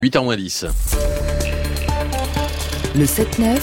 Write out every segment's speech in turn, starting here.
8h10. Le 7-9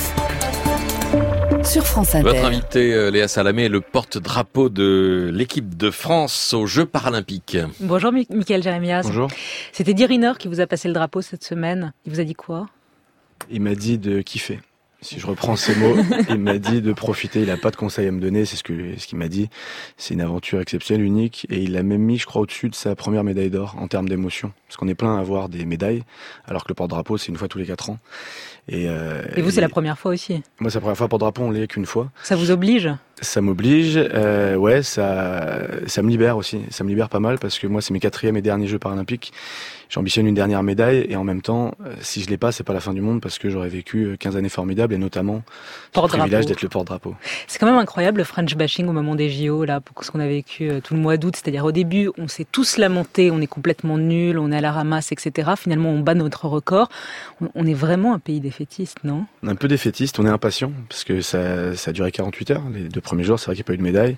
sur France Inter. Votre invité Léa Salamé est le porte-drapeau de l'équipe de France aux Jeux paralympiques. Bonjour Michael Jérémias. Bonjour. C'était Diriner qui vous a passé le drapeau cette semaine. Il vous a dit quoi ? Il m'a dit de kiffer. Si je reprends ces mots, il m'a dit de profiter. Il n'a pas de conseils à me donner, c'est ce qu'il m'a dit. C'est une aventure exceptionnelle, unique. Et il l'a même mis, je crois, au-dessus de sa première médaille d'or en termes d'émotion. Parce qu'on est plein à avoir des médailles, alors que le porte-drapeau, c'est une fois tous les 4 ans. Et vous, c'est la première fois aussi ? Moi, c'est la première fois porte-drapeau, on l'est qu'une fois. Ça vous oblige ? Ça m'oblige, ouais, ça me libère aussi. Ça me libère pas mal parce que moi, c'est mes 4e et derniers Jeux paralympiques. J'ambitionne une dernière médaille et en même temps, si je l'ai pas, c'est pas la fin du monde parce que j'aurais vécu 15 années formidables et notamment le privilège d'être le porte-drapeau. C'est quand même incroyable le French bashing au moment des JO, là, pour ce qu'on a vécu tout le mois d'août. C'est-à-dire au début, on s'est tous lamenté, on est complètement nuls, on est à la ramasse, etc. Finalement, on bat notre record. On est vraiment un pays défaitiste, non ? Un peu défaitiste, on est impatient parce que ça a duré 48 heures. Les 2 premiers jours, c'est vrai qu'il n'y a pas eu de médaille.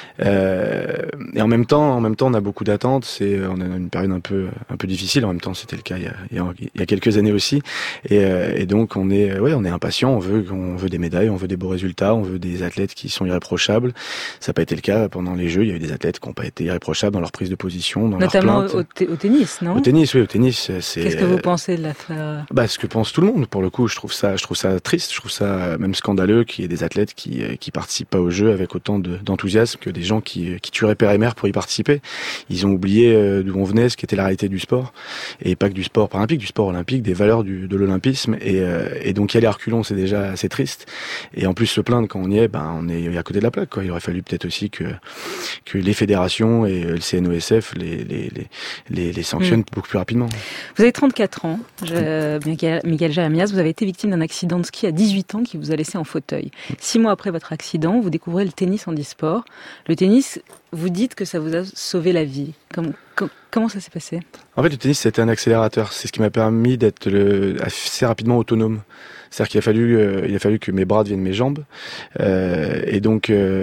Et en même temps, on a beaucoup d'attentes. On a une période un peu difficile. En même temps, c'était le cas il y a quelques années aussi. Et donc, on est impatient. On veut des médailles, on veut des beaux résultats, on veut des athlètes qui sont irréprochables. Ça n'a pas été le cas pendant les Jeux. Il y a eu des athlètes qui n'ont pas été irréprochables dans leur prise de position, dans notamment leur plainte. Au tennis, non ? Au tennis, oui, au tennis. Qu'est-ce que vous pensez de l'affaire ? Ce que pense tout le monde. Pour le coup, je trouve ça triste. Je trouve ça même scandaleux qu'il y ait des athlètes qui participent pas aux Jeux avec autant d'enthousiasme que des gens qui tueraient père et mère pour y participer. Ils ont oublié d'où on venait, ce qu'était la réalité du sport. Et pas que du sport paralympique, du sport olympique, des valeurs de l'olympisme. Et donc, y aller à reculons, c'est déjà assez triste. Et en plus, se plaindre quand on y est, on est à côté de la plaque, quoi. Il aurait fallu peut-être aussi que les fédérations et le CNOSF les sanctionnent beaucoup plus rapidement. Vous avez 34 ans, Michael Jérémias. Vous avez été victime d'un accident de ski à 18 ans qui vous a laissé en fauteuil. 6 mois après votre accident, vous découvrez le tennis handisport. Le tennis, vous dites que ça vous a sauvé la vie. Comment ça s'est passé ? En fait, le tennis, c'était un accélérateur. C'est ce qui m'a permis d'être assez rapidement autonome. C'est-à-dire qu'il a fallu que mes bras deviennent mes jambes. Et donc,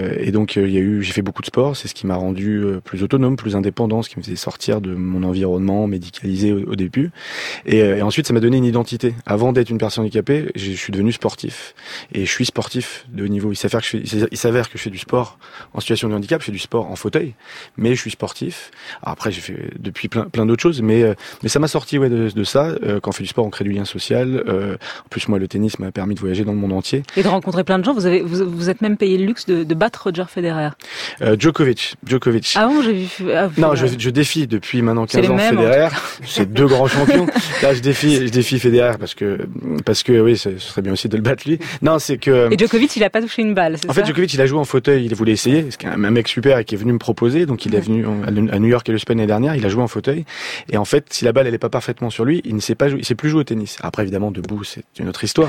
j'ai fait beaucoup de sport. C'est ce qui m'a rendu plus autonome, plus indépendant, ce qui me faisait sortir de mon environnement médicalisé au début. Et ensuite, ça m'a donné une identité. Avant d'être une personne handicapée, je suis devenu sportif. Et je suis sportif de haut niveau. Il s'avère que je fais du sport en situation de handicap. Je fais du sport en fauteuil, mais je suis sportif. Alors après, j'ai fait depuis plein d'autres choses, mais ça m'a sorti de ça. Quand on fait du sport, on crée du lien social. En plus, moi, le tennis m'a permis de voyager dans le monde entier. Et de rencontrer plein de gens. Vous êtes même payé le luxe de battre Roger Federer. Djokovic. Ah bon, j'ai vu. Non, je défie depuis maintenant 15 ans Federer. C'est 2 grands champions. Là, je défie Federer parce que oui, ce serait bien aussi de le battre lui. Non, c'est que. Et Djokovic, il a pas touché une balle, c'est ça ? En fait, Djokovic, il a joué en fauteuil. Il voulait essayer. C'est un mec super et qui est venu me proposer. Donc, il est venu à New York et l'Open l'année dernière. Il a joué en fauteuil. Et en fait, si la balle elle est pas parfaitement sur lui, il ne sait pas jouer. Il sait plus jouer au tennis. Après, évidemment, debout, c'est une autre histoire.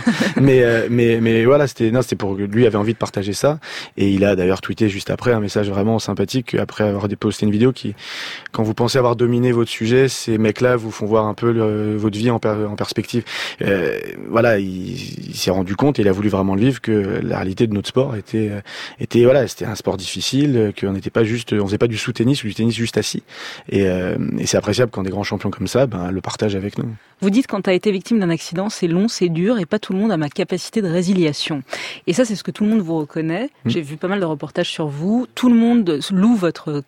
mais voilà, c'était pour lui avait envie de partager ça. Et il a d'ailleurs tweeté juste après un message vraiment sympathique après avoir posté une vidéo qui, quand vous pensez avoir dominé votre sujet, ces mecs-là vous font voir un peu votre vie en perspective. Voilà, il s'est rendu compte et il a voulu vraiment le vivre que la réalité de notre sport était c'était un sport difficile, qu'on n'était pas juste, on faisait pas du sous-tennis ou du tennis juste assis. Et c'est appréciable quand des grands champions comme ça, le partagent avec nous. Vous dites quand tu as été victime d'un accident, c'est long, c'est dur et pas tout le monde a ma capacité de résiliation. Et ça, c'est ce que tout le monde vous reconnaît. J'ai vu pas mal de reportages sur vous. Tout le monde loue votre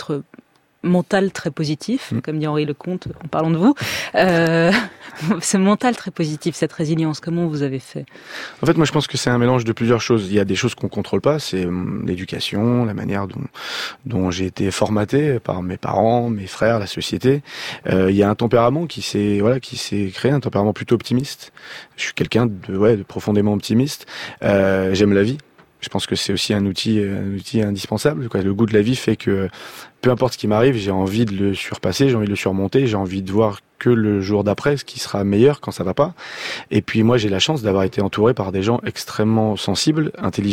mental très positif, comme dit Henri Lecomte en parlant de vous. Ce mental très positif, cette résilience, comment vous avez fait ? En fait, moi, je pense que c'est un mélange de plusieurs choses. Il y a des choses qu'on contrôle pas, c'est l'éducation, la manière dont j'ai été formaté par mes parents, mes frères, la société. Il y a un tempérament qui s'est créé, un tempérament plutôt optimiste. Je suis quelqu'un de profondément optimiste. J'aime la vie. Je pense que c'est aussi un outil indispensable. Le goût de la vie fait que peu importe ce qui m'arrive, j'ai envie de le surpasser, j'ai envie de le surmonter, j'ai envie de voir que le jour d'après, ce qui sera meilleur quand ça va pas. Et puis moi, j'ai la chance d'avoir été entouré par des gens extrêmement sensibles, intelligents,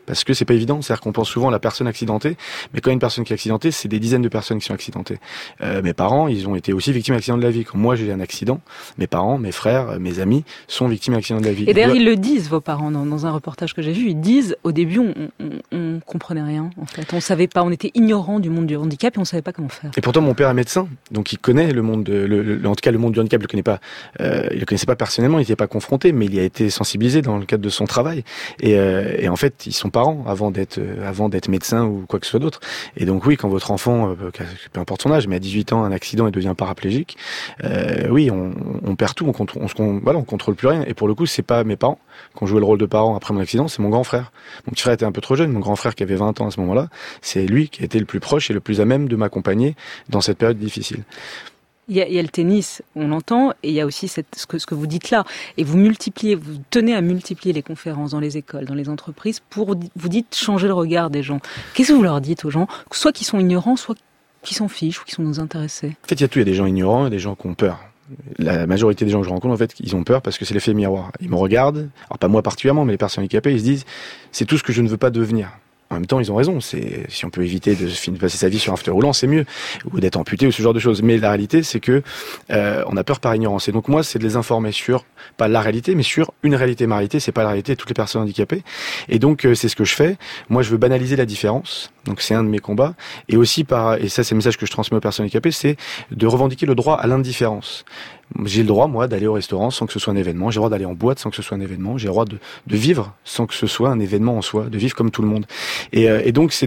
parce que c'est pas évident. C'est-à-dire qu'on pense souvent à la personne accidentée, mais quand une personne qui est accidentée, c'est des dizaines de personnes qui sont accidentées. Mes parents, ils ont été aussi victimes d'accidents de la vie. Quand moi j'ai eu un accident, mes parents, mes frères, mes amis sont victimes d'accidents de la vie. Et d'ailleurs, ils le disent, vos parents, dans un reportage que j'ai vu, ils disent, au début, on comprenait rien, en fait. On savait pas, on était ignorants du monde du handicap et on savait pas comment faire. Et pourtant, mon père est médecin, donc il connaît le monde, en tout cas le monde du handicap, il le connaît pas, il le connaissait pas personnellement, il n'était pas confronté, mais il y a été sensibilisé dans le cadre de son travail. Et en fait, ils sont parents avant d'être médecin ou quoi que ce soit d'autre. Et donc oui, quand votre enfant, peu importe son âge, mais à 18 ans, un accident et devient paraplégique, oui, on perd tout, on contrôle plus rien. Et pour le coup, c'est pas mes parents qui ont joué le rôle de parents après mon accident, c'est mon grand frère. Mon petit frère était un peu trop jeune, mon grand frère qui avait 20 ans à ce moment-là, c'est lui qui a été le plus proche et le plus à même de m'accompagner dans cette période difficile. Il y a le tennis, on l'entend, et il y a aussi ce que vous dites là. Et vous tenez à multiplier les conférences dans les écoles, dans les entreprises, pour, vous dites, changer le regard des gens. Qu'est-ce que vous leur dites aux gens? Soit qui sont ignorants, soit qui s'en fichent, ou qui sont désintéressés. En fait, il y a tout, il y a des gens ignorants et des gens qui ont peur. La majorité des gens que je rencontre, en fait, ils ont peur parce que c'est l'effet miroir. Ils me regardent, alors pas moi particulièrement, mais les personnes handicapées, ils se disent, c'est tout ce que je ne veux pas devenir. En même temps, ils ont raison. Si on peut éviter de passer sa vie sur un fauteuil roulant, c'est mieux, ou d'être amputé ou ce genre de choses. Mais la réalité, c'est que on a peur par ignorance. Et donc moi, c'est de les informer sur pas la réalité, mais sur une réalité. Ma réalité, c'est pas la réalité de toutes les personnes handicapées. Et donc c'est ce que je fais. Moi, je veux banaliser la différence. Donc c'est un de mes combats. Et aussi et ça, c'est le message que je transmets aux personnes handicapées, c'est de revendiquer le droit à l'indifférence. J'ai le droit, moi, d'aller au restaurant sans que ce soit un événement. J'ai le droit d'aller en boîte sans que ce soit un événement. J'ai le droit de vivre sans que ce soit un événement en soi, de vivre comme tout le monde. Et donc, c'est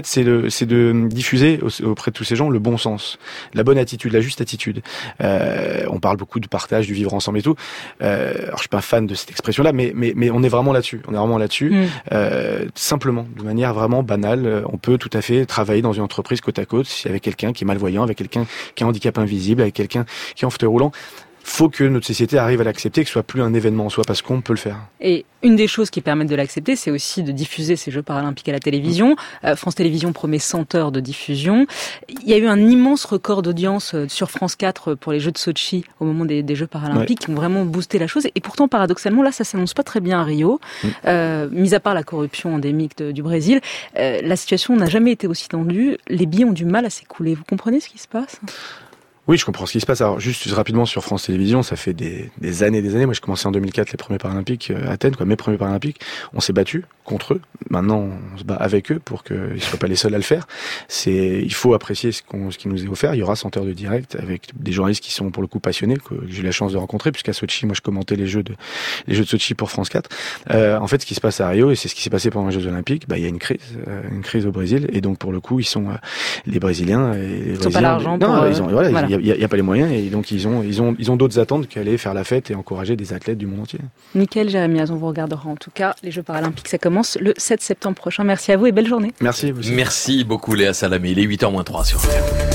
de diffuser auprès de tous ces gens le bon sens, la bonne attitude, la juste attitude. On parle beaucoup de partage, du vivre ensemble et tout. Alors, je suis pas fan de cette expression-là, mais on est vraiment là-dessus. On est vraiment là-dessus. Simplement, de manière vraiment banale, on peut tout à fait travailler dans une entreprise côte à côte avec quelqu'un qui est malvoyant, avec quelqu'un qui a un handicap invisible, avec quelqu'un qui est en fauteuil roulant. Faut que notre société arrive à l'accepter, que ce soit plus un événement en soi, parce qu'on peut le faire. Et une des choses qui permettent de l'accepter, c'est aussi de diffuser ces Jeux paralympiques à la télévision. France Télévisions promet 100 heures de diffusion. Il y a eu un immense record d'audience sur France 4 pour les Jeux de Sotchi au moment des Jeux paralympiques, qui ont vraiment boosté la chose. Et pourtant, paradoxalement, là, ça s'annonce pas très bien à Rio. Mis à part la corruption endémique du Brésil, la situation n'a jamais été aussi tendue. Les billets ont du mal à s'écouler. Vous comprenez ce qui se passe ? Oui, je comprends ce qui se passe. Alors, juste rapidement sur France Télévisions, ça fait des années. Moi, j'ai commencé en 2004 les premiers Paralympiques à Athènes, mes premiers Paralympiques. On s'est battu contre eux. Maintenant, on se bat avec eux pour qu'ils soient pas les seuls à le faire. Il faut apprécier ce qui nous est offert. Il y aura 100 heures de direct avec des journalistes qui sont pour le coup passionnés, que j'ai eu la chance de rencontrer, puisqu'à Sotchi, moi, je commentais les jeux de Sotchi pour France 4. En fait, ce qui se passe à Rio, et c'est ce qui s'est passé pendant les Jeux Olympiques, il y a une crise au Brésil, et donc pour le coup, ils sont les Brésiliens. Ils n'ont pas l'argent. Il y a pas les moyens et donc ils ont d'autres attentes qu'aller faire la fête et encourager des athlètes du monde entier. Mickaël Jérémiaz, on vous regardera en tout cas. Les Jeux paralympiques, ça commence le 7 septembre prochain. Merci à vous et belle journée. Merci. Vous aussi. Merci beaucoup Léa Salamé. Il est 8h moins 3 sur RTL.